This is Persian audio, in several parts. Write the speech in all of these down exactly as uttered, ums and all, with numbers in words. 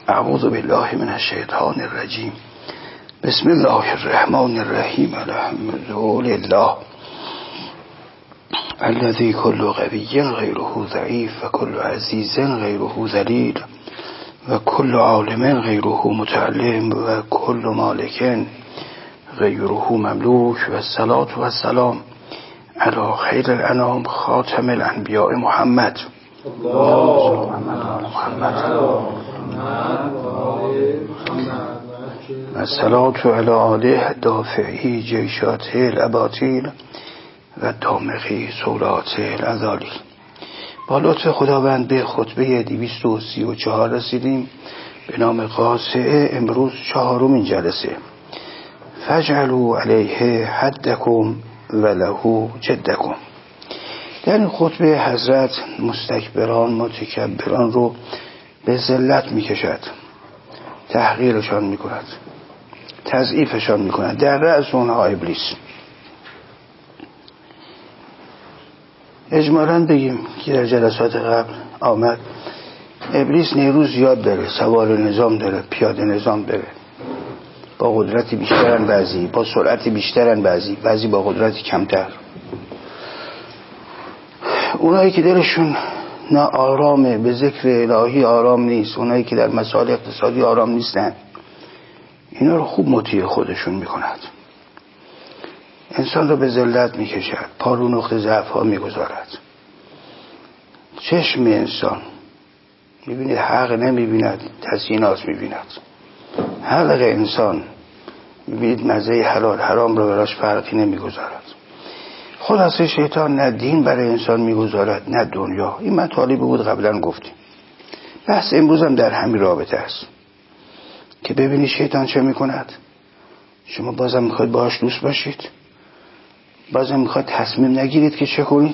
اعوذ بالله من الشیطان الرجیم. بسم الله الرحمن الرحیم. الحمد لله الذي كل قوي غيره ضعيف وكل عزيز غيره ذليل وكل عالم غيره متعلم وكل مالك غيره مملوك والصلاة والسلام على خير الانام خاتم الانبیاء محمد اللهم محمد الصلاة على آله دافعی جیشات الاباطیل و دامغی سولات الازالیل. با لطف خداوند به خطبه دویست و سی و چهار رسیدیم به نام قاصعه. امروز چهارمین جلسه. فاجعلوا علیه حدکم وله جدکم. در این خطبه حضرت مستکبران متکبران رو به ذلت میکشد، تحقیرشان میکند، تضعیفشان میکند. در رأس اونها ابلیس. اجمالاً بگیم که در جلسات قبل آمد ابلیس نیروز زیاد داره، سوار نظام داره، پیاده نظام داره، با قدرتی بیشترن بعضی، با سرعتی بیشترن بعضی، بعضی با قدرتی کمتر. اونایی که دلشون نه آرامه، به ذکر الهی آرام نیست، اونایی که در مسائل اقتصادی آرام نیستن، اینا رو خوب مطیع خودشون میکند. انسان رو به ذلت میکشد، پا رو نقطه ضعف ها میگذارد. چشم انسان میبینید حق نمیبیند، تزیینات میبیند. حلق انسان میبینید مزه حلال حرام رو براش فرقی نمیگذارد. خلاصه شیطان نه دین برای انسان میگذارد نه دنیا. این مطالبی بود قبلا گفتیم. بحث امروز هم در همین رابطه است که ببینید شیطان چه میکند. شما بازم میخواید باهاش دوست باشید، بازم میخواید تصمیم نگیرید که چه کنید.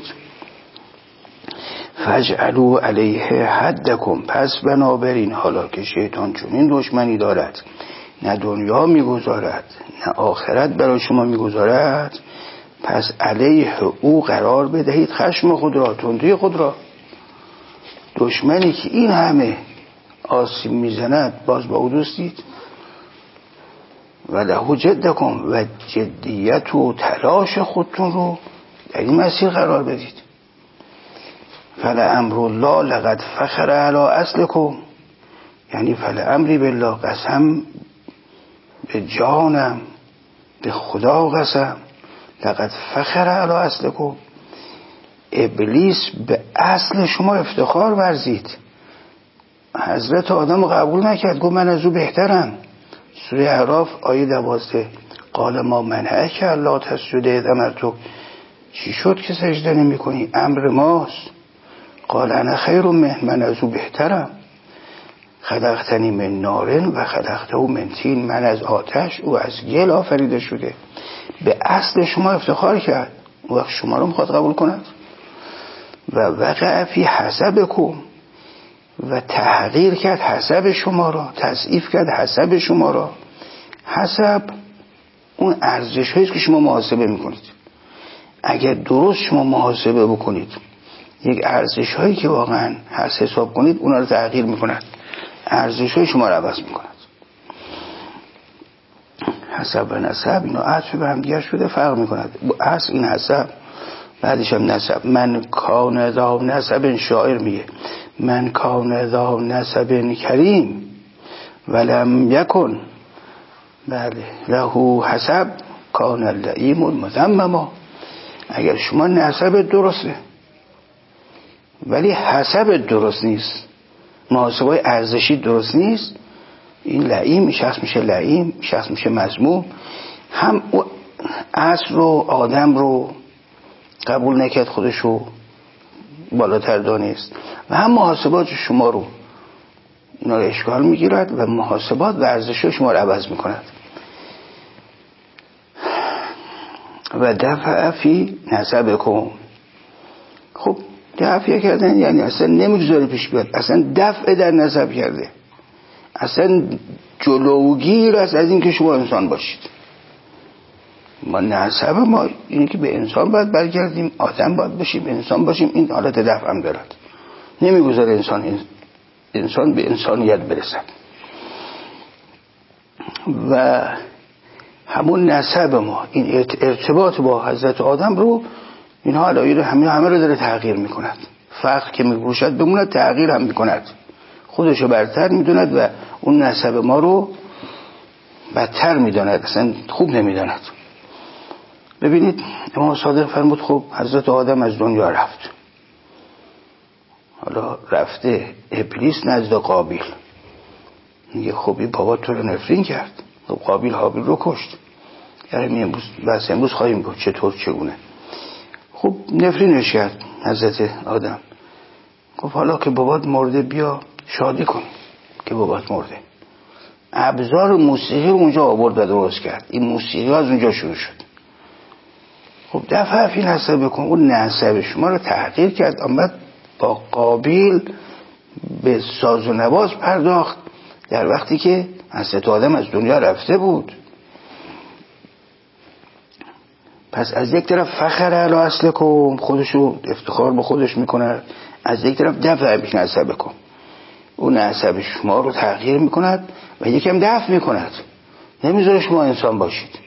فاجعلوا علیه حدکم. پس بنابراین حالا که شیطان چنین دشمنی دارد، نه دنیا میگذارد نه آخرت برای شما میگذارد، پس علیه او قرار بدهید خشم خود را، تندی خود را. دشمنی که این همه آسیب میزند باز با او دوستید. و له جدکم. و جدیت و تلاش خودتون رو در این مسیر قرار بدید. فلامر الله لقد فخر علی اصلکم. یعنی فلامری بالله، قسم به جانم، به خدا قسم، لقد فخر علی اصلکم. ابلیس به اصل شما افتخار ورزید. حضرت آدم رو قبول نکرد، گفت من از او بهترم. سوره اعراف آیه دوازده. قال ما منعک الا تسجد اذ امرتک. چی شد که سجده نمی کنی؟ امر ماست. قال انا خیر منه، من از او بهترم. خلقتنی من نار و خلقته من طین. من از آتش، او از گل آفریده شده. به اصل شما افتخار کرد، اون وقت شما رو میخواد قبول کند. و وقع فی حسبکم. و تحقیر کرد حسب شما را، تضعیف کرد حسب شما را. حسب اون ارزش هاییست که شما محاسبه میکنید. اگر درست شما محاسبه بکنید، یک ارزش هایی که واقعا هست حساب کنید، اونا رو تغییر میکند، ارزش های شما رو عوض میکند. حسب و نسب اینا عطف به هم دیگر شده، فرق میکند. اصل این حسب، بعدش هم نسب. من کان ذا نسب، شاعر میگه من کان ذا نسب کریم ولم یکن بله له حسب کان اللئیم المذمما. اگر شما نسب درسته ولی حسب درست نیست، محاسبه ارزشی درست نیست، این لئیم، شخص میشه لئیم، شخص میشه مذموم. هم اصل رو، آدم رو قبول نکرد، خودش رو بالاتر دانست، و هم محاسبات شما رو اینا رو اشکال میگیرد و محاسبات و ارزش شما رو عوض میکند. و دفع فی نسبکم. خب دفع کردن یعنی اصلا نمیگذاره پیش بیاد، اصلا دفع در نسب کرده، اصلا جلوگیر است از این که شما انسان باشید. ما نسب ما اینه که به انسان باید برگردیم، آدم باید باشیم، انسان باشیم. این حالت دفع هم دارد، نمیگذاره انسان انسان به انسانیت برسد. و همون نسب ما، این ارتباط با حضرت آدم رو اینها علایل همه همه رو داره تغییر میکند. فقر که میگوشد بموند، تغییر هم میکند، خودشو برتر میدوند و اون نسب ما رو بدتر میداند، اصلا خوب نمیداند. ببینید امام صادق فرمود خب حضرت آدم از دنیا رفت، حالا رفته ابلیس نزد قابیل، میگه خب این بابا تو رو نفرین کرد، خب قابیل حابیل رو کشت، یعنی امروز بس امروز خواهیم گفت چطور چگونه. خب نفرینش کرد حضرت آدم، گفت حالا که بابات مرده بیا شادی کن که بابات مرده. ابزار موسیقی اونجا آورد و درست کرد، این موسیقی از اونجا شروع شد. خب دفعه فی نسب بکن، اون نسب شما رو تحقیر کرد، آمد با قابیل به ساز و نواز پرداخت در وقتی که حضرت آدم از دنیا رفته بود. پس از یک طرف فخر علی اصلکم، خودشو افتخار به خودش میکنه، از یک طرف دفع بی نسب کن، اون نسب شما رو تغییر میکند و یکم دفع میکند، نمیذاره شما انسان باشید.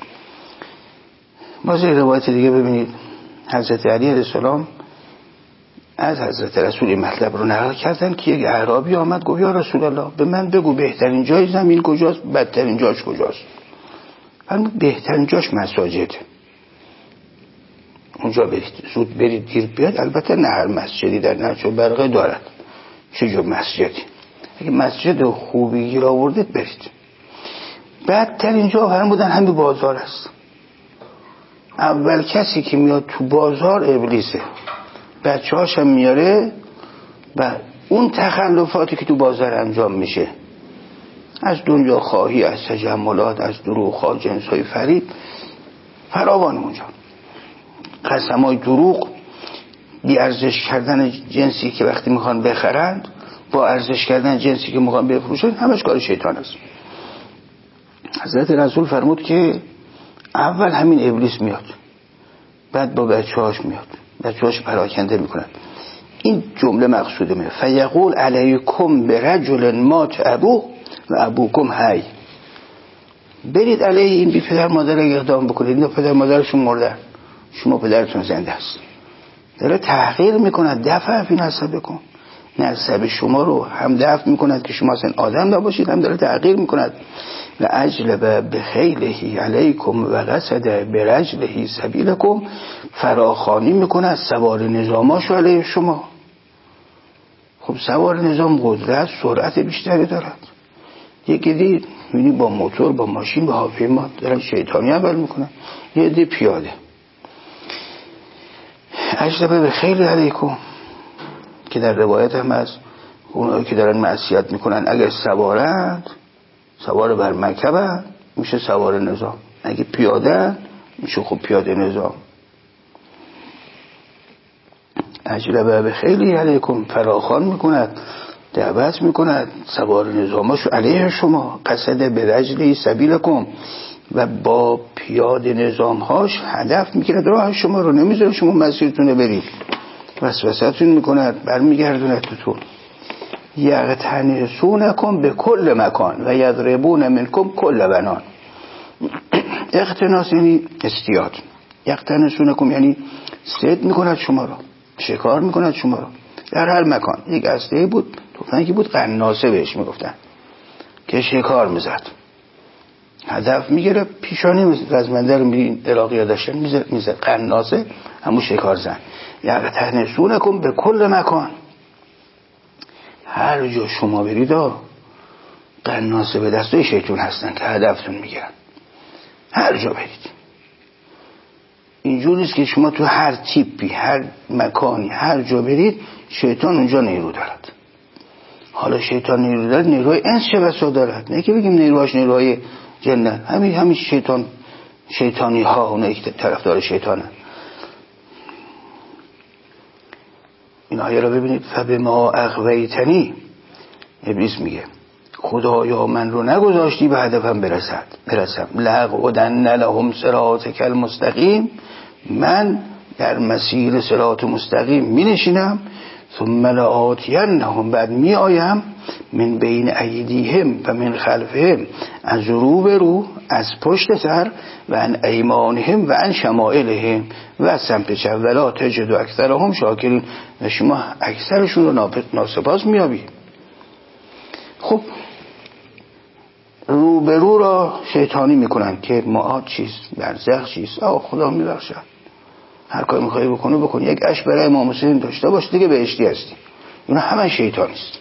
باز روایت دیگه ببینید، حضرت علی علیه السلام از حضرت رسول مطلب رو نقل کردن که یک اعرابی آمد گفت یا رسول الله به من بگو بهترین جای زمین کجاست، بدترین جاش کجاست. فرمود بهترین جاش مساجد، اونجا برید، زود برید دیر بیاد. البته نه هر مسجدی در نهج البلاغه دارد چه جور مسجدی، اگه مسجد خوبی گیر آوردید برید. بدترین جا فرمودن همین بازار است. اول کسی که میاد تو بازار ابلیسه، بچه هاشم میاره و اون تخلفاتی که تو بازار انجام میشه از دنیا خواهی، از تجملات، از دروغ ها، جنس های فریب فراوان اونجا، قسم های دروغ، بی ارزش کردن جنسی که وقتی میخوان بخرند با ارزش کردن جنسی که میخوان بفروشن، همش کار شیطان است. حضرت رسول فرمود که اول همین ابلیس میاد، بعد با بچه هاش میاد، بچه هاش پراکنده میکنند. این جمله مقصوده میه فیقول علیکم برجل مات ابوه و ابوکم حی، برید علیه این بی پدر مادر اقدام بکنید، اینا پدر مادرشون مردن، شما پدرتون زنده است. داره تحقیر میکند، دفع فی نسب بکن، نسب شما رو هم دفع میکند که شما اصلا آدم نباشید، هم داره تحقیر میکند. و اجلب بخیلهی علیکم و قصد برجلهی سبیلکم، فراخوانی میکند سوار نظاماشو علیه شما. خب سوار نظام قدرت سرعت بیشتری دارد، یکی دید میبینی با موتور با ماشین با هواپیما دارن شیطانی عمل میکنن، یه دی پیاده. اجلب بخیل علیکم که در روایت هم از اونایی که دارن معصیت میکنن اگر سوارند، سوار بر مرکبن میشه سوار نظام، اگه پیاده میشه خب پیاده نظام. اجلب بخیل علیکم، فراخوان میکند، دعوت میکند سوار نظاماشو علیه شما، قصد به رجلی سبیلکم، و با پیاده نظامهاش هدف میگیرد راه شما رو، نمیذاره شما مسیرتونه برید، وسوسه‌تون میکند، برمیگردوند تو. یغتنسونکم به کل مکان و یضربون منکم کل بنان. اغتناس یعنی استیاد، یغتنسونکم یعنی صید میکند شما رو، شکار میکند شما رو در هر مکان. یک اسلحه بود، تفنگی بود، قناصه بهش میگفتن که شکار میزد، هدف میگیره پیشانی رزمنده رو میرین عراقی ها داشتن میزد، قناصه همون شکار زن. یغتنسونکم به کل مکان، هر جا شما برید قناصه به دستای شیطان هستن که هدفتون میگیرن، هر جا برید. اینجور نیست که شما تو هر تیپی هر مکانی هر جا برید شیطان اونجا نیرو دارد. حالا شیطان نیرو دارد، نیروی انس چه بسا دارد، نه که بگیم نیروهاش نیروهای جنن، همین همین شیطان شیطانی ها اونایی که طرفدار شیطانن. این آیه رو ببینید، فبما اغویتنی، ابلیس میگه خدایا من رو نگذاشتی به هدفم برسد برسم لأقعدن لهم صراطک المستقیم، من در مسیر صراط مستقیم می نشینم ثم لآتینهم، بعد می آیم من بین ایدیهم و من خلفهم، از رو به رو، از پشت سر، و عن ایمانهم و عن شمائلهم، و از سمت چپ، ولا تجد اکثرهم شاکرین، و شما اکثرشون رو ناسپاس میابی. خب رو به رو را شیطانی میکنن که معاد چیست، برزخ چیست، آه خدا میبخشد، هر کاری میخوایی بکنه بکنی، یک اش برای امام حسین داشته باش دیگه بهشتی هستی. اینا همه شیطانیست.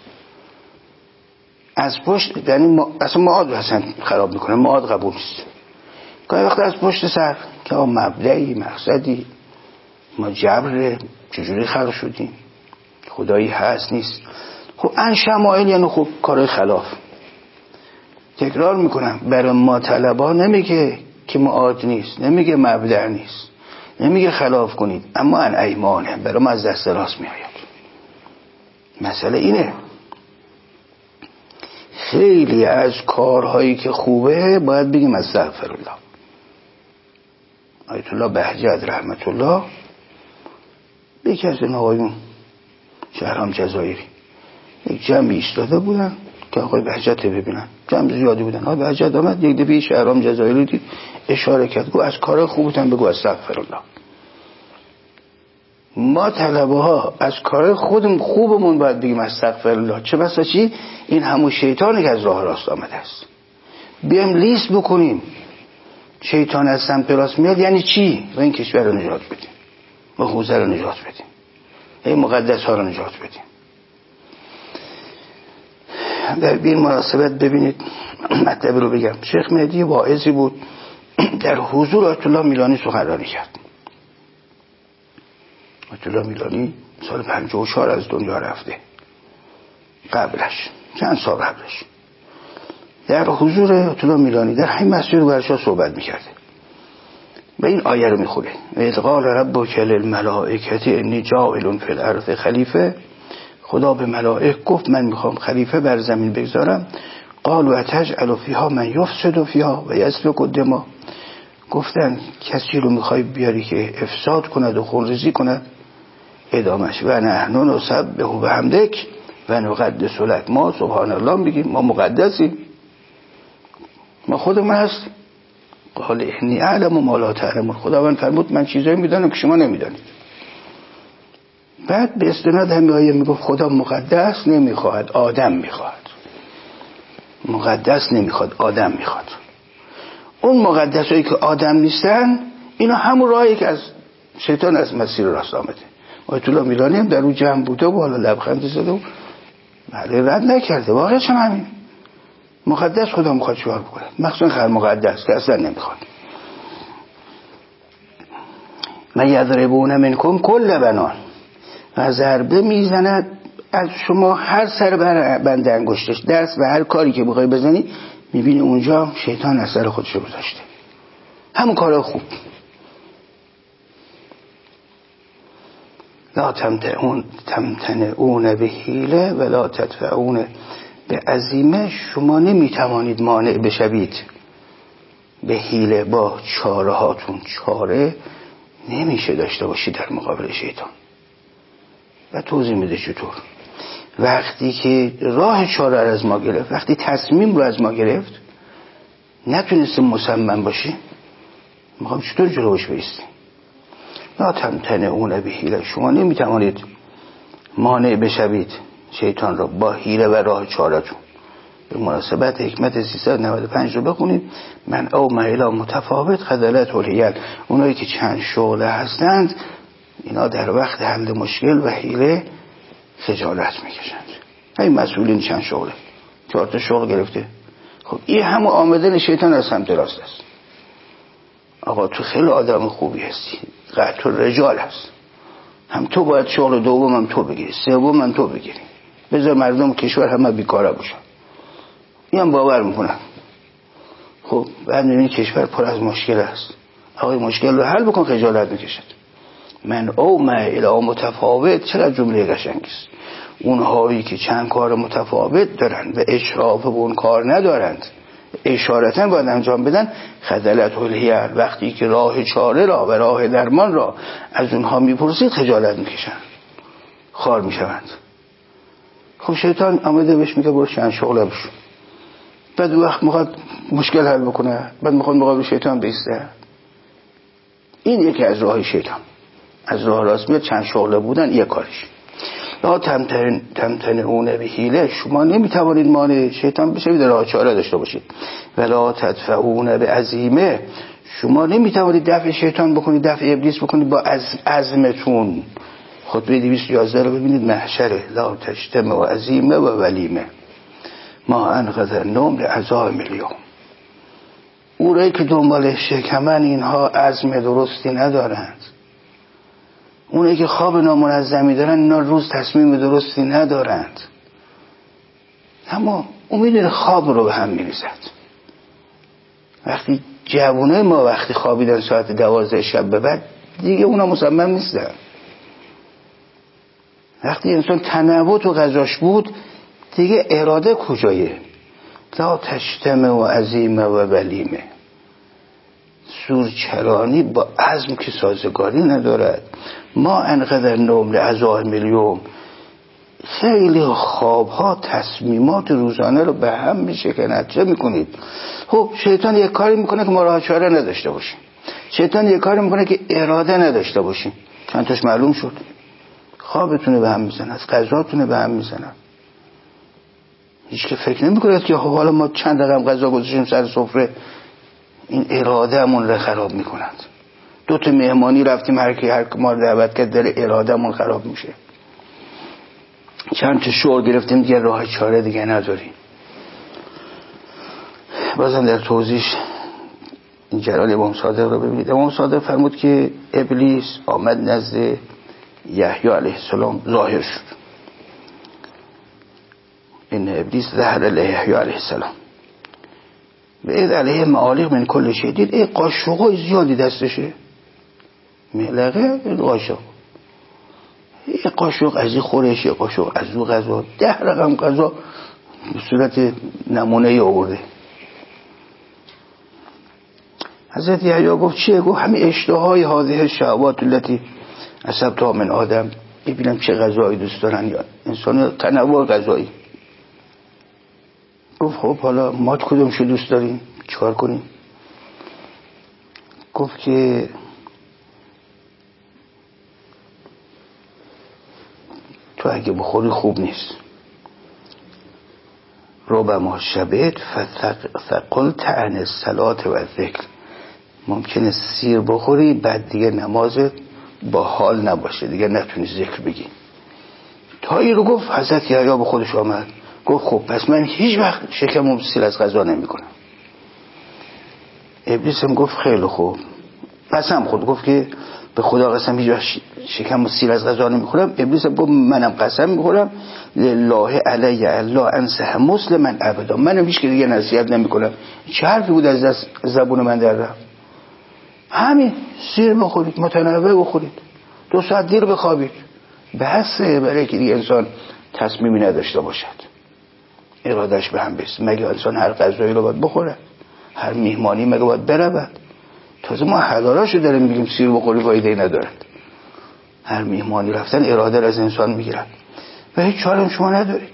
از پشت یعنی ما... اصلا معاد اصلا خراب میکنه، معاد قبول نیست. گاهی وقت از پشت سر که آه مبدعی مقصدی، ما جبر چجوری خلق شدیم، خدایی هست نیست. خب ان شمائل یعنی خب کار خلاف. تکرار میکنم، برای ما طلبا نمیگه که معاد نیست، نمیگه مبدع نیست، نمیگه خلاف کنید، اما ان ایمانه، برای ما از دست راست میآید. مسئله اینه، خیلی از کارهایی که خوبه باید بگیم استغفر الله. آیت الله بهجت رحمت الله به یکی از این آقایون شهرام جزایری یک جمعی ایستاده بودن که آقای بهجت ببینن، جمع زیادی بودن. آقای بهجت آمد یک دفعه شهرام جزایری دید، اشاره کرد، گفت از کار خوبتون بگو استغفر الله. ما طلبه ها از کار خودم خوبمون باید بگیم استغفر الله، چه بسا چی این همون شیطانی که از راه راست آمده است. بیایم لیست بکنیم شیطان از سمت راست میاد یعنی چی، و این کشور رو نجات بدیم، و حوزه رو نجات بدیم، این مقدس ها رو نجات بدیم. در این مناسبت ببینید مطلب رو بگم. شیخ مهدی واعظی بود، در حضور آیت الله میلانی سخنرانی کرد. آیت الله میلانی سال پنجاه و چهار از دنیا رفته، قبلش چند سال قبلش در حضور آیت الله میلانی در همین مسجد برشا صحبت میکرده و این آیه رو میخونه: اذ قال ربک للملائکة انی جاعل فی الارض خلیفه. خدا به ملائک گفت من میخوام خلیفه بر زمین بگذارم. قالوا اتجعل فیها من یفسد فیها و یسفک الدماء. گفتن کسی رو میخوای بیاری که افساد کند و خونریزی کند؟ ادامش: و نحن نسبح بحمدک و نقدس لک. ما سبحان الله میگیم، ما مقدسیم، ما خودمون هستیم. قال انی اعلم ما لا تعلمون. خداوند فرمود من چیزایی میدونم که شما نمیدونید. بعد به استناد همین آیه میگفت خدا مقدس نمیخواد، آدم میخواد. مقدس نمیخواد، آدم میخواد. اون مقدسایی که آدم نیستن اینا همون راهی که از شیطان از مسیر راست آمده. آیت الله میلانی هم در اون جمع بوده و حالا لبخند زده و بله رد نکرده. واقعا چون همین مقدس خدا میخواد چیکار بکنه، مخصوصا خر مقدس که اصلا نمیخواد. من یضربون منکم کل بنان، و ضربه میزند از شما هر سر بر بند انگشتش. دست و هر کاری که بخوای بزنی میبینی اونجا شیطان اثر خودش رو گذاشته، همون کارا خوب. لا تمتعون تمتنعون به حیله ولا تدفعون به عزیمه. شما نمیتوانید مانع بشوید به حیله، با چاره هاتون چاره نمیشه داشته باشید در مقابل شیطان. و توضیح میده چطور. وقتی که راه چاره رو از ما گرفت، وقتی تصمیم رو از ما گرفت، نتونستیم مصمم باشیم، میخوام چطور جلوش بایستیم؟ لا تمتنعون به حیله. شما نمیتوانید مانع بشوید شیطان را با حیله و راه چاره‌تون. به مناسبت حکمت سیصد و نود و پنج رو بخونید: من او مهلا متفاوت خذلت الحیل. اونایی که چند شغله هستند اینا در وقت حل مشکل و حیله خجالت میکشند. این مسئولین چند شغله، چهار تا شغل گرفته. خب این همون آمدن شیطان از سمت راست است. آقا تو خیلی آدم خوبی هستی، قطع رجال هست، هم تو باید شغل دوم هم تو بگیری، سوم هم تو بگیری، بذار مردم کشور همه بیکاره باشن. این هم باور میکنن. خب بعد میبینی کشور پر از مشکل است. آقای مشکل رو حل بکن، خجالت میکشد. من او مهلا متفاوت، چقدر جمله قشنگی است. اونهایی که چند کار متفاوت دارن و اشراف به اون کار ندارند، اشارتاً باید انجام بدن. خذلت الحیل، وقتی که راه چاره را و راه درمان را از اونها میپرسید خجالت میکشن. خار میشوند. خب شیطان آمده بهش میگه برو چند شغله بشو. بعد وقت میخواد مشکل حل بکنه، بعد میخواد مقابل شیطان بیسته. این یکی از راه شیطان، از راه راست میاد چند شغله بودن یک کارش. لا تمتن تمتنعون به حیله، شما نمیتوانید مانع شیطان بشوید، راه چاره داشته باشید. ولا تدفعون به عزیمه، شما نمیتوانید دفع شیطان بکنید، دفع ابلیس بکنید با عزمتون. خطبه دویست و یازده رو ببینید، محشره. لا تجتمع و عزیمه و ولیمه ما انقذر نوم لعزائم اليوم. اونایی که دنبال شکمن اینها عزم درستی ندارند، اونایی که خواب نامنظمی دارن اینا روز تصمیم درستی ندارند. اما امید خواب رو به هم میریزد. وقتی جوانای ما وقتی خوابیدن ساعت دوازده شب به بعد دیگه اونا مصمم نیستن. وقتی انسان تنوع تو غذاش بود دیگه اراده کجایه؟ لا تجتمع و عزیمه و ولیمه، سورچرانی با عزم که سازگاری ندارد. ما انقدر نوم لعزائم اليوم، خیلی خوابها تصمیمات روزانه رو به هم میشکند. چه میکنید؟ خب شیطان یک کاری میکنه که ما راه چاره نداشته باشیم، شیطان یک کاری میکنه که اراده نداشته باشیم. چند تاش معلوم شد. خوابتونه به هم میزند، غذاتونه به هم میزند. هیچ که فکر نمیکنه که خب حالا ما چند رقم غذا گذاشتیم سر سفره این ارادهمون رو خراب میکنند. دو تا مهمانی رفتیم، هر کی هر ما رو دعوت کرد داره ارادهمون خراب میشه. چند تا شور گرفتیم دیگه راه چاره دیگه نداریم. بازم در توضیح این جلال امام صادق رو ببینید. امام صادق فرمود که ابلیس آمد نزد یحیی علیه السلام ظاهر شد. این ابلیس ظهر لیحیی علیه السلام بعد علیه معالق من کل شی. دید ای قاشقای زیادی دستشه، ملقه قاشق، یه قاشق از این خورش، یه قاشق از اون غذا، ده رقم غذا به صورت نمونه ای آورده. حضرت یحیی گفت چیه؟ گفت همین اشتهای هذه شهوات التي اصبتها من آدم. ببینم چه غذایی دوست دارن یا انسان، تنوع غذایی. گفت خب حالا ما کدومشو دوست داریم چیکار کنیم؟ گفت که تو اگه بخوری خوب نیست. ربما شبت فقلت عن الصلاة و الذکر، ممکنه سیر بخوری بعد دیگه نمازت با حال نباشه، دیگه نتونی ذکر بگی. تا این رو گفت حضرت یحیی به خودش آمد گفت خب پس من هیچ وقت شکمم سیر از غذا نمی کنم. ابلیس هم گفت خیلی خوب، قسم خود گفت که به خدا قسم هیچ وقت شکمم سیر از غذا نمی خورم. ابلیس هم گفت منم قسم می خورم لله علی الله انصح مسلما ابدا، منم هیچ که دیگه نصیحت نمی کنم. چه حرفی بود از دست زبون من در رفت؟ همین سیر بخورید، متنوع بخورید، دو ساعت دیر بخوابید، بحثه برای که دیگه انسان تصمیمی نداشته باشد، ارادش به هم بست. مگه انسان هر غذایی رو باید بخوره؟ هر میهمانی مگه باید برود؟ تازه ما حلالاشو داریم میگیم سیر بخوری فایده ندارد. هر میهمانی رفتن اراده از انسان میگیرن و هیچ چاره شما ندارید.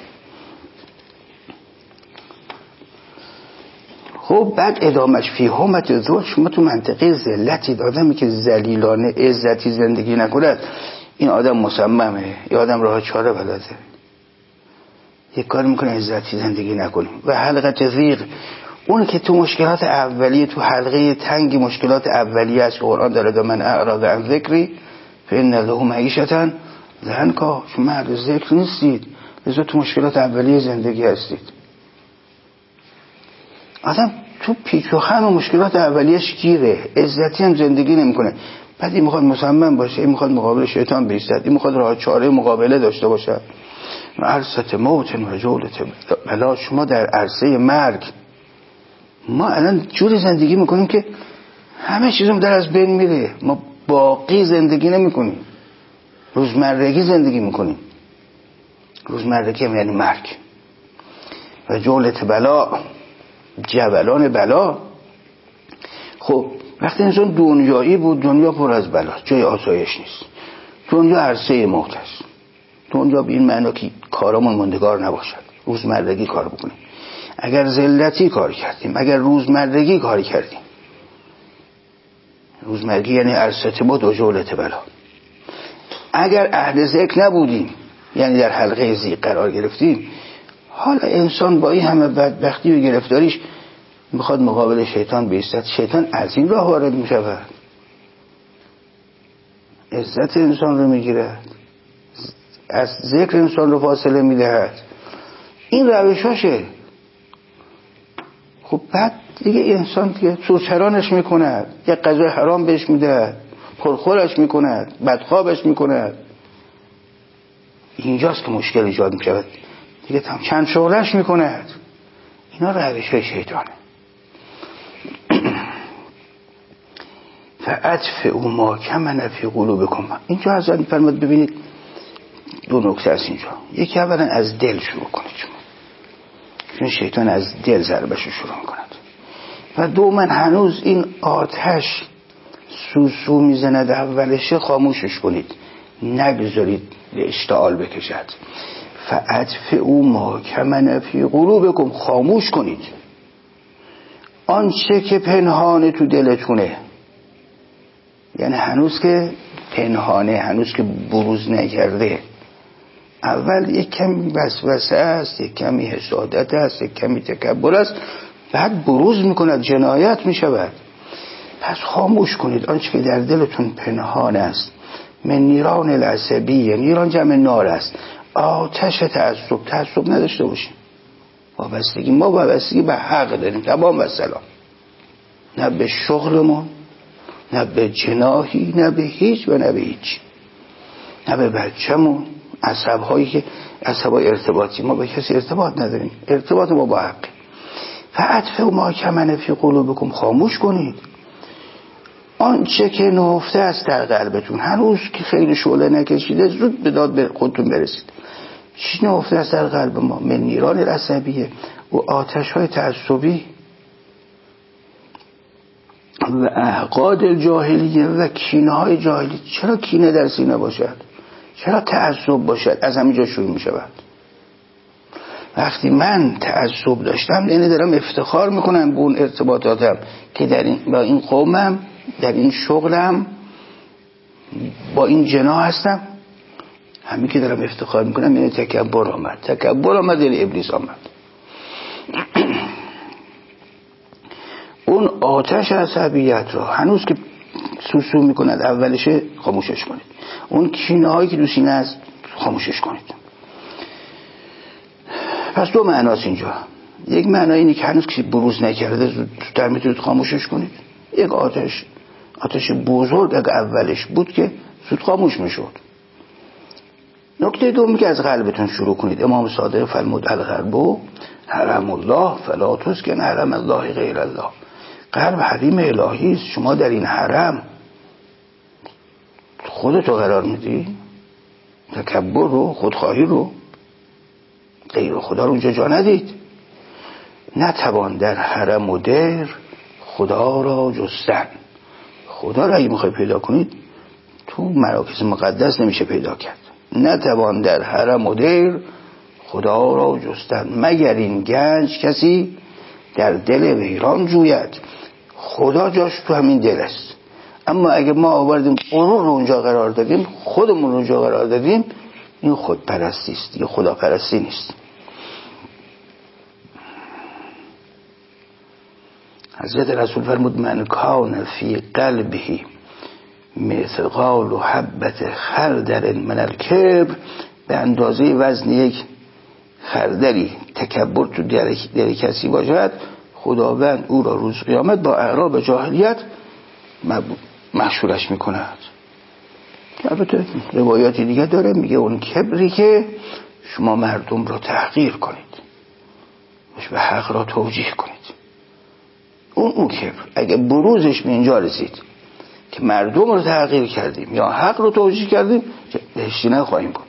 خب بعد ادامش فی همت ذل، شما تو منطقه ذلتی، آدمی که ذلیلانه عزتی زندگی نکند این آدم مصممه، این آدم راه چاره بلده، یک کار میکنه عزتی زندگی نکنیم. و حلقه ضیق، اون که تو مشکلات اولیه، تو حلقه تنگ مشکلات اولیه است. قرآن داره من اعراض عن ذکری فإن له معیشة ضنکا، شما اهل ذکر نیستید، لذا تو مشکلات اولیه زندگی هستید. آدم تو پیچ و خم و مشکلات اولیه‌اش گیره، عزتی هم زندگی نمیکنه. بعد این میخواد مصمم باشه، این میخواد مقابل شیطان بیستد، این میخواد راه چاره مقابله داشته باشه. عرصه موت و جولت بلا، شما در عرصه مرگ. ما الان جوری زندگی میکنیم که همه چیزم در از بین میره، ما باقی زندگی نمیکنیم، روزمرگی زندگی میکنیم. روزمرگی یعنی مرگ. و جولت بلا، جبلان بلا. خب وقتی انسان دنیایی بود، دنیا پر از بلا، جای آسایش نیست. دنیا عرصه موت است. تو اونجا به این معنا که کارمون ماندگار نباشد، روزمرگی کار بکنیم. اگر ذلتی کار کردیم، اگر روزمرگی کار کردیم، روزمرگی یعنی ارستمود و جولت بلا، اگر اهل ذکر نبودیم یعنی در حلقه ذکر قرار گرفتیم، حالا انسان با این همه بدبختی و گرفتاریش میخواد مقابل شیطان بایستد، شیطان از این راه وارد میشود، عزت انسان رو میگیرد، از ذکر انسان رو فاصله میدهد. این روشاشه. خب بعد دیگه انسان دیگه سرچرانش میکند، یه غذای حرام بهش میدهد، پرخورش میکند، بدخوابش میکند. اینجاست که مشکل ایجاد میشود دیگه، تمام چند شغلش میکند. اینا روشای شیطانه. فأطفئوا ما کمن فی قلوبکم. اینجا حضرت فرمود ببینید دو نکته است اینجا. یکی اولا از دل شروع کنید شما، چون شیطان از دل ضربش شروع میکند. و دوما هنوز این آتش سوسو میزند اولشه، خاموشش کنید، نگذارید اشتعال بکشد. فأطفئوا ما کمن فی قلوبکم، خاموش کنید آنچه که پنهانه تو دلتونه، یعنی هنوز که پنهانه، هنوز که بروز نکرده. اول یک کمی وسوسه است، یک کمی حسادت است، یک کمی تکبر است، بعد بروز میکند، جنایت میشود. پس خاموش کنید آنچه که در دلتون پنهان است. من نیران العصبیه، نیران جمع نار است، آتش تعصب. تعصب نداشته باشیم، وابستگی، ما وابستگی به حق داریم، تمام و سلام، نه به شغلمون، نه به جناحی، نه به هیچ و نه به هیچ، نه به بچه‌مون. عصب‌هایی که عصب‌های ارتباطی، ما با کسی ارتباط نداریم، ارتباط ما با حق. فأطفئوا ما کمن فی قلوبکم، خاموش کنید آنچه که نهفته است در قلبتون. هنوز که خیلی شعله نکشیده، زود به داد به خودتون برسید. چی نهفته است در قلب ما؟ من نیران العصبیه، و آتش‌های تعصبی و احقاد الجاهلیه و کینه های جاهلی. چرا کینه در سینه باشد؟ چرا تعصب باشد؟ از همینجا شروع می شود. وقتی من تعصب داشتم، یعنی دارم افتخار میکنم به اون ارتباطاتم که در این با این قومم، در این شغلم، با این جنا هستم، همین که دارم افتخار میکنم، یعنی تکبر آمد. تکبر آمد یعنی ابلیس آمد. اون آتش عصبیت رو هنوز که سوسو میکند اولشه، خاموشش کنید. اون کینه هایی که دو سینه است، خاموشش کنید. پس دو معناست اینجا. یک معنای اینه که هنوز که بروز نکرده، زودتر میتونید خاموشش کنید. یک آتش آتش بزرگ اگه اولش بود که زود خاموش میشد. نکته دومی که از قلبتون شروع کنید. امام صادق فرمود القلب حرم الله فلا تسکن حرم الله غیر الله. قلب حریم الهی است. شما در این حرم خودتو قرار میدی، تکبر رو، خودخواهی رو، غیر خدا رو اونجا جا ندید. نتوان در حرم و دیر خدا را جستن. خدا را اگه میخوای پیدا کنید تو مراکز مقدس نمیشه پیدا کرد. نتوان در حرم و دیر خدا را جستن، مگر این گنج کسی در دل ویران جوید. خدا جاش تو همین دل است. اما اگه ما آوردیم غرور رو اونجا قرار دادیم، خودمون رو اونجا قرار دادیم، این خودپرستی است، یا خدا پرستی نیست. حضرت رسول فرمود من کان فی قلبه مثقال حبت خردل من الکبر، به اندازه وزن یک خردلی تکبر تو دل, دل کسی باشد، خداوند او را روز قیامت با اعراب جاهلیت محشورش میکند. البته روایاتی دیگه داره، میگه اون کبری که شما مردم را تحقیر کنید، مش به حق را توجیه کنید. اون اون کبر اگه بروزش به اینجا رسید که مردم رو تحقیر کردیم یا حق رو توجیه کردیم، بهشتی نخواهیم بود.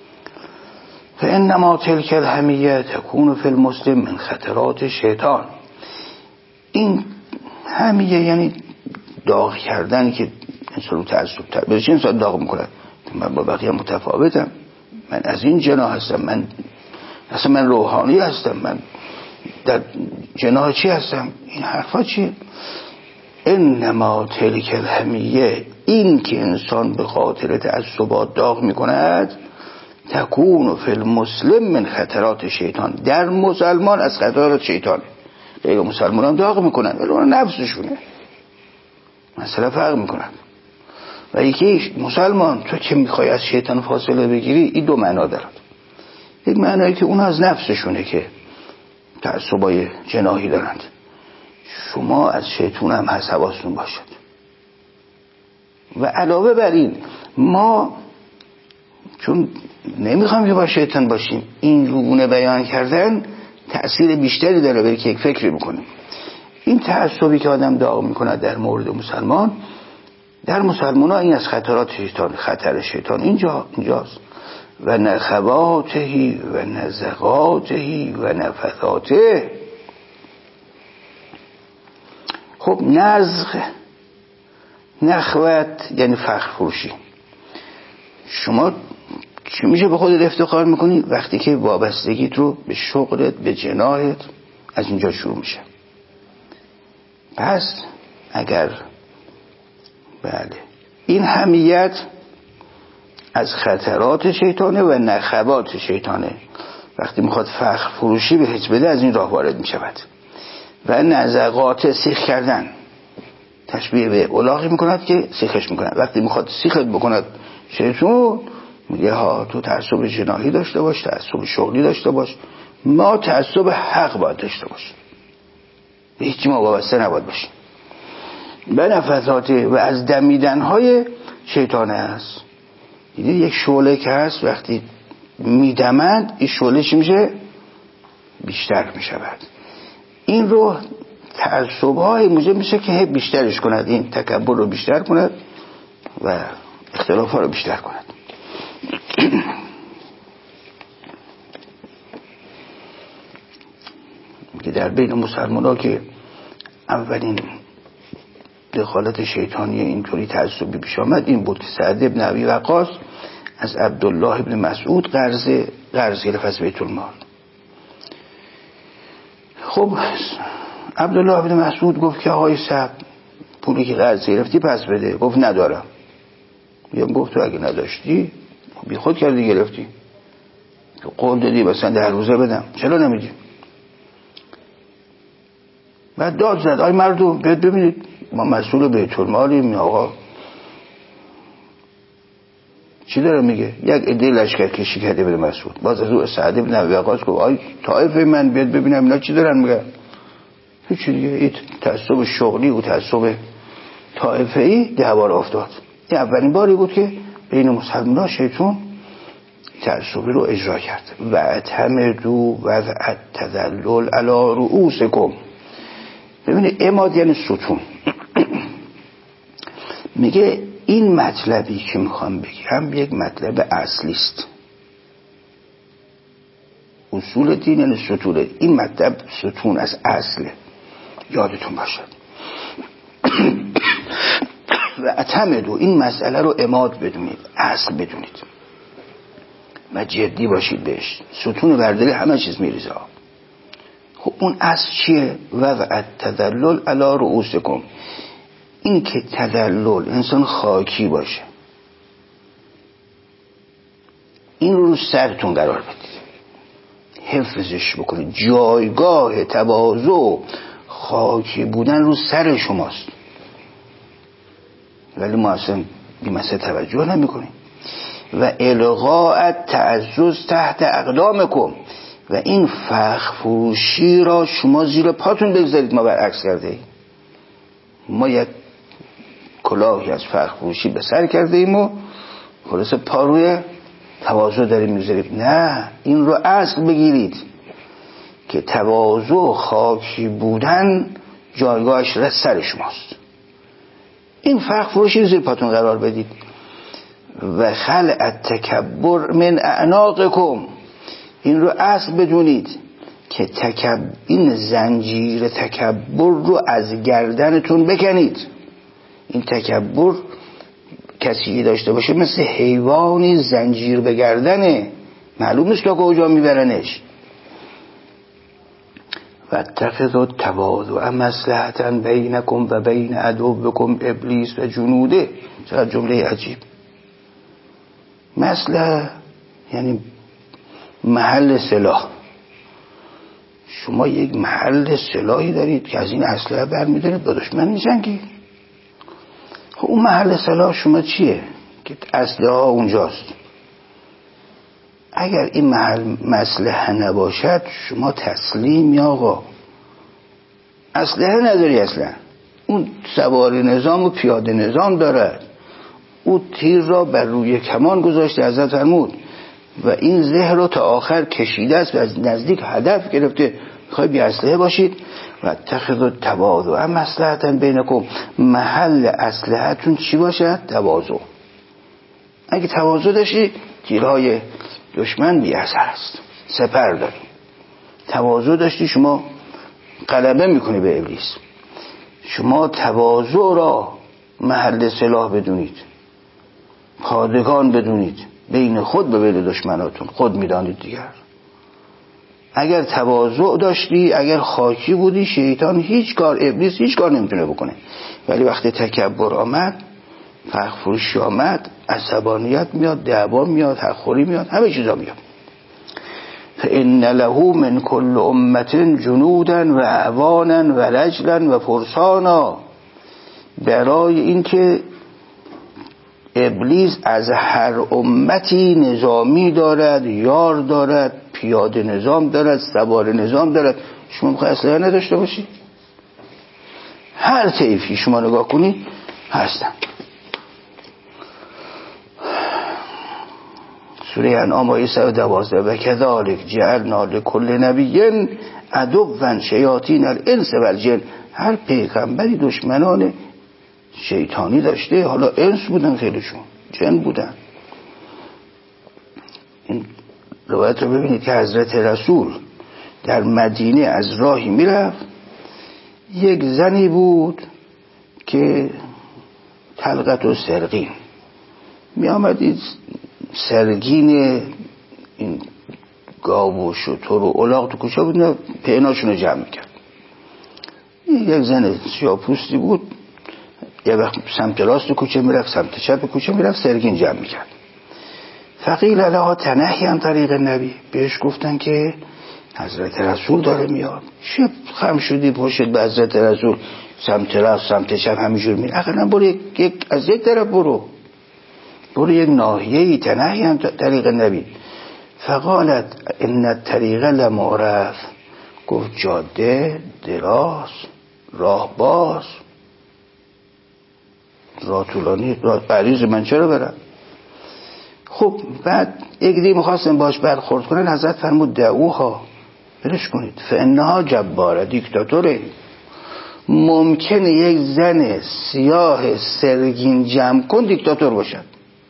فانما تلک الحمیه تکون فی المسلم من خطرات شیطان. این همیه یعنی داغ کردن که انسان رو تعصب تر بشه، انسان داغ میکنه. من با بقیه متفاوتم، من از این جناح هستم، من اصلا من روحانی هستم، من در جناح چی هستم؟ این حرفا چیه؟ انما تلک الحمیه، این که انسان به خاطر تعصبات داغ میکند، تکون فی المسلم من خطرات شیطان، در مسلمان از خطرات شیطان. غیر مسلمان هم داغ میکنن ولی اون نفسشونه مثلا فرق میکنن. و یکی مسلمان تو که میخوای از شیطان فاصله بگیری، این دو معنا دارد. یک معنایی که اون از نفسشونه که تعصبای جناحی دارند، شما از شیطان هم هست، حواستون باشد. و علاوه بر این ما چون نمیخوام که با شیطان باشیم، این روونه بیان کردن تأثیر بیشتری داره برای که یک فکری بکنیم. این تعصبی که آدم داغ میکنه در مورد مسلمان، در مسلمان ها این از خطرات شیطان، خطر شیطان اینجا اینجاست. و نخواته و نزغاته و نفثاته. خب نزغ، نخوت یعنی فخر فروشی. شما چی میشه به خودت افتخار میکنی؟ وقتی که وابستگیت رو به شغلت، به جناحت از اینجا شروع میشه. پس اگر بله این حمیت از خطرات شیطانه و نخوات شیطانه، وقتی میخواد فخر فروشی بهت بده از این راه وارد میشود. و نزغات، سیخ کردن، تشبیه به الاغی میکند که سیخش میکند. وقتی میخواد سیخت بکند شیطان، میگه ها تو تعصب جناحی داشته باش، تعصب شغلی داشته باش، ما تعصب حق باید داشته باش، به هیچی ما وابسته نباید باشیم. به نفثاته و از دمیدنهای شیطانه است. دیدید یک شعله که هست وقتی میدمند این شعله چی میشه؟ بیشتر میشود. این رو تعصب‌های موجب میشه که بیشترش کند، این تکبر رو بیشتر کند و اختلاف‌ها رو بیشتر کند. که در بین مسلمان‌ها که اولین دخالت شیطانی اینطوری تعصبی پیش آمد این بود که سعد ابن ابی وقاص از عبدالله ابن مسعود قرض قرض گرفت از بیت المال. خب عبدالله ابن مسعود گفت که آقای سعد پولی که قرض گرفتی پس بده. گفت ندارم. یا گفت تو اگه نداشتی بی خود کردی گرفتی، قول دادی مثلا در روزه بدم، چرا نمیدی؟ بعد داد زد آی مردم بیاد ببینید ما مسئول بیت المالیم. آقا چی داره میگه؟ یک عده لشکر کشی کرده به مسعود. باز از او سعد بن ابی وقاص گفت آی طایفه من بیاد ببینم اینا چی دارن میگن. هیچ دیگه، این تعصب شغلی و تعصب طایفه‌ای دعوا افتاد. این اولین باری بود که بین مسلمان‌ها شیطان تعصبی رو اجرا کرد. و اتمدو و التذلل علی رؤوسکم. ببینید اماد یعنی ستون. میگه این مطلبی که میخوام بگم یک مطلب اصلی است. اصول دین یعنی ستونه. این مطلب ستون از اصله، یادتون باشد. و اتمدو، این مسئله رو اماد بدونید، اصل بدونید و جدی باشید بهش. ستون برداری همه چیز میریزه. خب اون اصل چیه؟ و التذلل علی رؤوسکم. این که تذلل انسان خاکی باشه، این رو رو سرتون قرار بدید، حفظش بکنید. جایگاه تواضع خاکی بودن رو سر شماست، ولی ما اصلا بی مسئله توجه نمی کنیم. و الغاء تعزز تحت اقدامکم. و این فخر فروشی را شما زیر پاتون بگذارید. ما برعکس کرده ایم. ما یک کلاهی از فخر فروشی به سر کرده ایم و خلاص پا روی تواضع داریم میذاریم. نه، این رو اصل بگیرید که تواضع خاکی بودن جایگاهش را سر شماست. این فخر فروشی زیر پاتون قرار بدید. و خلع التکبر من اعناقکم. این رو اصل بدونید که تکبر، این زنجیر تکبر رو از گردنتون بکنید. این تکبر کسی داشته باشه مثل حیوانی زنجیر به گردنه، معلوم نیست تا کجا میبرنش. و اتخذوا التواضع مصلحة بینکم و بین عدوکم ابلیس و جنوده. چقدر جمله عجیب. مصلحه یعنی محل سلاح. شما یک محل سلاحی دارید که از این اسلحه برمی‌دارید با دشمن می‌جنگید. خب اون محل سلاح شما چیه که اسلحه ها اونجاست؟ اگر این محل مصلحه نباشد شما تسلیم یا آقا اسلحه نداری. اصلا اون سوار نظام و پیاده نظام دارد، او تیر را بر روی کمان گذاشته حضرت فرمود و این زه را تا آخر کشیده است و از نزدیک هدف گرفته. میخوای بی اسلحه باشید؟ و اتخذوا التواضع مصلحة بینکم. محل اسلحه‌تون چی باشد؟ تواضع. اگه تواضع داشتی تیرهای دشمن بی اثر است. سپر داری، تواضع داشتی شما غلبه میکنی به ابلیس. شما تواضع را محل سلاح بدونید، پادگان بدونید بین خود و بین دشمناتون. خود میدانید دیگر. اگر تواضع داشتی، اگر خاکی بودی، شیطان هیچ کار، ابلیس هیچ کار نمیتونه بکنه. ولی وقتی تکبر آمد، فرق فروشی آمد، عصبانیت میاد، دعوا میاد، حقخوری میاد، همه چیزا میاد. فإن له من كل امة جنودا و اعوانا و رجلا و فرسانا. برای اینکه ابلیس از هر امتی نظامی دارد، یار دارد، پیاده نظام دارد، سوار نظام دارد. شما میخوای اسلحه نداشته باشی؟ هر طیفی شما نگاه کنید هستن. سوره انعام آیه صد و دوازده و کذالک جعلنا لکل نبی عدوا شیاطین الانس والجن. هر پیغمبری دشمنان شیطانی داشته، حالا انس بودن، خیلیشون جن بودن. این روایت رو ببینید که حضرت رسول در مدینه از راهی میرفت، یک زنی بود که طلقت و سرگین می آمدید، سرگین این گاو و شتر و الاغ تو کوچه بود، پهناشون رو جمع میکرد. یک زن سیاه‌پوستی بود، یه وقت سمت راست کوچه میرفت، سمت چپ کوچه میرفت، سرگین جمع میکرد. فقیل لها تنحی عن طریق نبی. بهش گفتن که حضرت رسول داره میاد. چه خم شدی پشت به حضرت رسول، سمت راست سمت چپ همینجور میره؟ اقلا برو یک از یک طرف برو برو یک ناحیه‌ای. تنحی عن طریق نبی. فقالت ان الطریق لمعرف. گفت جاده دراز، راه باز، راه طولانی، راه عریض، من چرا برم؟ خب بعد یک دی میخواستن باش برخورد کنن، حضرت فرمود دعوها، برش کنید، فانها جباره، دیکتاتوره. ممکنه یک زن سیاه سرگین جمع کن دیکتاتور باشد.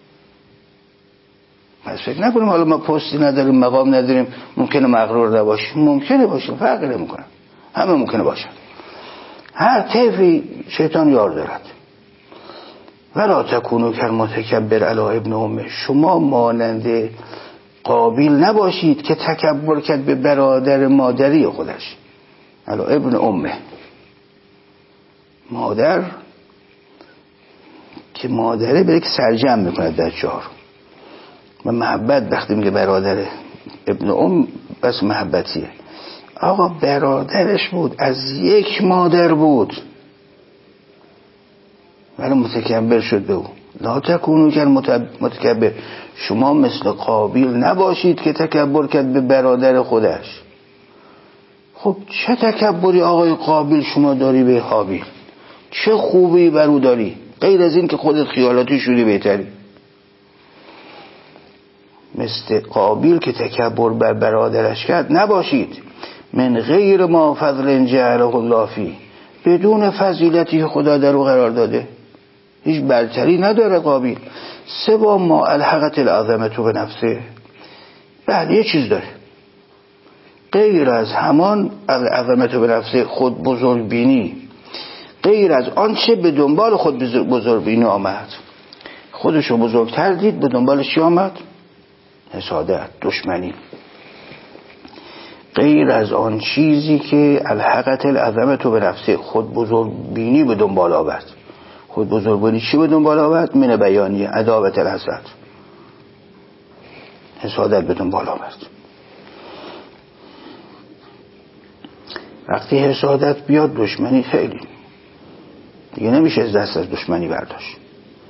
پس فکر نکنیم حالا ما پستی نداریم، مقام نداریم، ممکنه مغرور نباشیم. ممکنه باشیم، فرق نمیکنه، همه ممکنه باشن. هر طیفی شیطان یار دارد. ولا تکونوا کالمتکبر علی ابن امه. شما مانند قابیل نباشید که تکبر کرد به برادر مادری خودش. علی ابن امه، مادر که مادره بره که سرجم میکنه بچه‌ها رو. و محبت وقتی میگه برادر ابن ام بس محبتیه. آقا برادرش بود، از یک مادر بود، ولی متکبر شد به او. لا تکونوا کالمتکبر. شما مثل قابیل نباشید که تکبر کرد به برادر خودش. خب چه تکبری آقای قابیل شما داری به حابیل؟ چه خوبی بر او داری غیر از این که خودت خیالاتی شدی بهتری؟ مثل قابیل که تکبر بر برادرش کرد نباشید. من غیر ما فضل جعله الله فی. بدون فضیلتی که خدا در او قرار داده، هیچ برتری نداره قابیل. سوا ما الحقت العظمه به نفسه. بعد یه چیز داره غیر از همان العظمه به نفسه، خود بزرگ بینی، غیر از آنچه به دنبال خود بزرگ بینی آمد. خودشو بزرگتر دید، به دنبالش چی آمد؟ حسادت، دشمنی، غیر از آن چیزی که الحقت العظمت به نفسه، خود بزرگ بینی به دنبال آورد. خود بزرگ بینی چی به دنبال آورد؟ من بیانی عداوت الحسد، حسادت به دنبال آورد. وقتی حسادت بیاد دشمنی خیلی دیگه نمیشه از دست از دشمنی برداشت.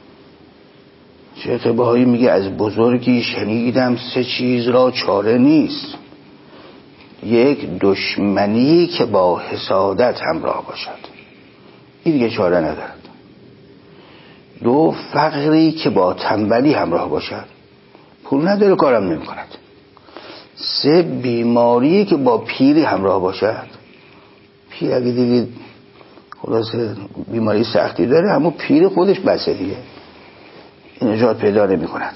شیخ بهایی میگه از بزرگی شنیدم سه چیز را چاره نیست: یک، دشمنی که با حسادت همراه باشد، این دیگه چاره ندارد. دو، فقری که با تنبلی همراه باشد، پول نداره کارم نمی کند. سه، بیماری که با پیری همراه باشد. پیر اگه دیدید خلاصه بیماری سختی داره، اما پیر خودش بسه دیگه، این نجات پیدا نمی کند.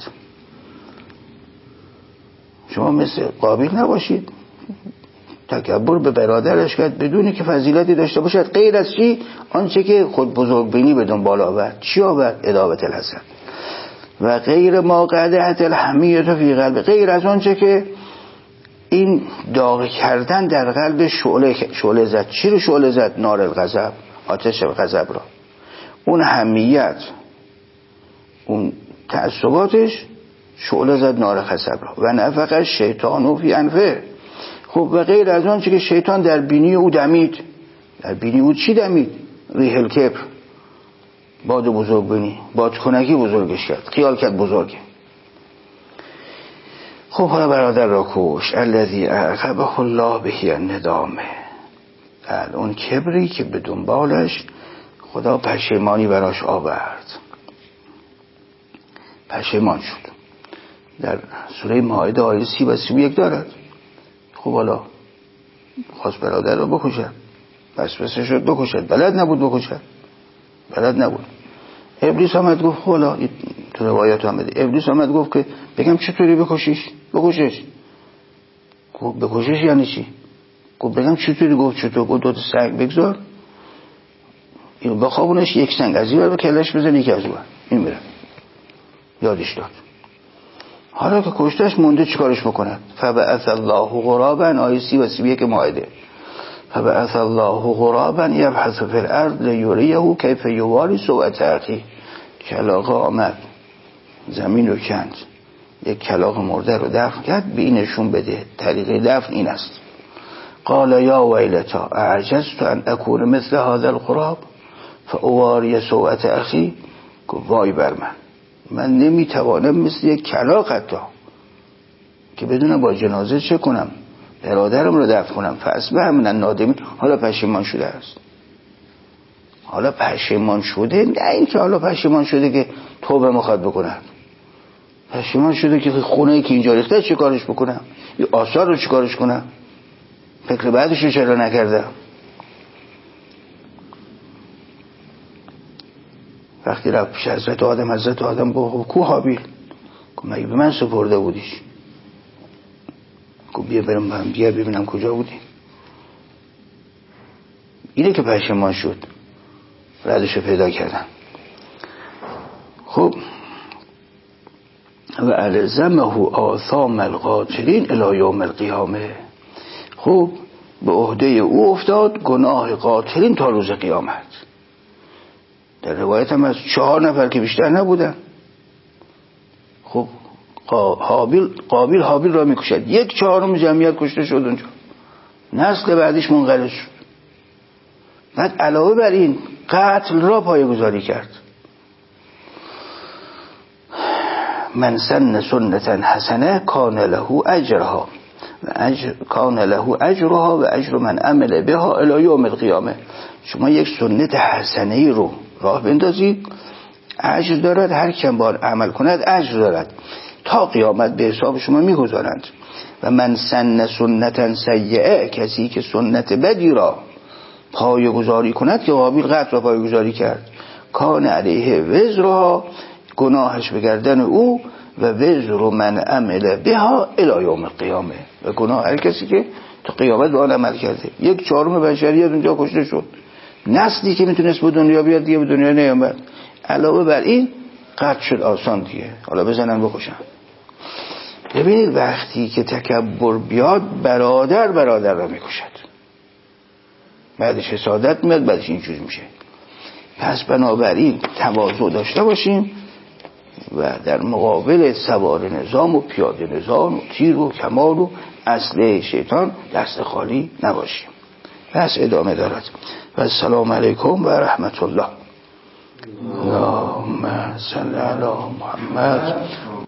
شما مثل قابیل نباشید، تکبر به برادرش کرد بدونی که فضیلتی داشته باشد، غیر از چی؟ آنچه که خود بزرگ بینی به دنبال آورد. چی آورد؟ عداوت الحسد. و غیر ما قدحت الحمیت فی قلب، غیر از آنچه که این داغ کردن در قلب شعله شعله زد. چی رو شعله زد؟ نار الغضب، آتش غضب را. اون حمیت، اون تعصباتش شعله زد نار غضب را. و نفخ شیطان فی انفه. خب و غیر از آن چه که شیطان در بینی او دمید. در بینی او چی دمید؟ ریح الکبر، باد بزرگ بینی، باد کنکی بزرگش کرد، خیال کرد بزرگه. خب حالا برادر را کش. الذی اعقبه الله به الندامه، اون کبری که به دنبالش خدا پشیمانی براش آورد، پشیمان شد. در سوره مائده آیه سی و سی و یک دارد. خب حالا خواست برادر رو بکشد، بس بسه شد بکشد، بلد نبود بکشد، بلد نبود. ابلیس آمد گفت، حالا تو روایات آمده، ابلیس آمد گفت که بگم چطوری بکشیش؟ بکشش. گفت بکشش یعنی چی؟ گفت بگم چطوری؟ گفت چطور؟ گفت دو تا سنگ بگذار، اینو بخوابونش، یک سنگ از این ور به کلش بزن، یکی از اون ور، این میره. یادش داد. حالا که کشتش مونده چیکارش بکنه؟ فبعث الله غرابا، آیه سی و سی و یک مائده. فبعث الله غرابا یبحث فی الارض لیریه کیف یواری سوءة اخیه. کلاغ آمد زمین رو کند، یک کلاغ مرده رو دفن کرد، به این نشون بده طریق دفن این است. قال یا ویلتا اعجزت ان اکون مثل هذا الغراب فاواری سوءة اخی. گفت وای بر من، من نمیتوانم مثل یک کلاغ حتی که بدونم با جنازه چه کنم، برادرم رو دفن کنم. فاصبح من النادمین. حالا پشیمان شده است، حالا پشیمان شده، نه اینکه حالا پشیمان شده که توبه میخواد بکنه، پشیمان شده که خونه که اینجا ریخته چه کارش بکنم، این آثار رو چه کارش کنم، فکر بعدش رو چرا نکردم. وقتی رفت پیش حضرت آدم، حضرت آدم گفت کو حابیل؟ گفت مگه به من سپرده بودیش؟ گفت بیا برم برم بیا ببینم کجا بودی. اینه که پشیمان شد، ردشو پیدا کردن. خب و الزمه آثام القاتلین الی یوم القیامه. خب به عهده او افتاد گناه قاتلین تا روز قیامت. در روایت هم از چهار نفر که بیشتر نبودن. خب قابیل قابیل حابیل را میکشد، یک چهارم جمعیت کشته شد اونجا، نسل بعدش منقرض شد. بعد علاوه بر این قتل را پایه‌گذاری کرد. من سن سنتا حسنه کان له اجرها و اجر کان له اجرها و اجر من عمل بها الی یوم القیامه. شما یک سنت حسنه رو راه بندازید، اجر دارد، هر کیم بار عمل کند اجر دارد، تا قیامت به حساب شما میگذارند. و من سن سنتا سیئه، کسی که سنت بدی را پایه‌گذاری کند که قابیل قتل را پایه‌گذاری کرد، کان علیه وزرها، گناهش به گردن او، و وزر من عمل بها الی یوم القیامه، و گناه هر کسی که تا قیامت به آن عمل کرده. یک چهارم بشریت اونجا کشته شد، نسلی که میتونست به دنیا بیاد دیگه به دنیا نیامد. علاوه بر این قتل شد آسان دیگه، حالا بزنن بکشن. ببینید وقتی که تکبر بیاد برادر برادر را میکشد، بعدش حسادت میاد، بعدش اینجوری میشه. پس بنابراین تواضع داشته باشیم و در مقابل سوار نظام و پیاده نظام و تیر و کمان و اسلحه شیطان دست خالی نباشیم. پس ادامه دارد. و السلام علیکم و رحمت الله. اللهم صل علی محمد.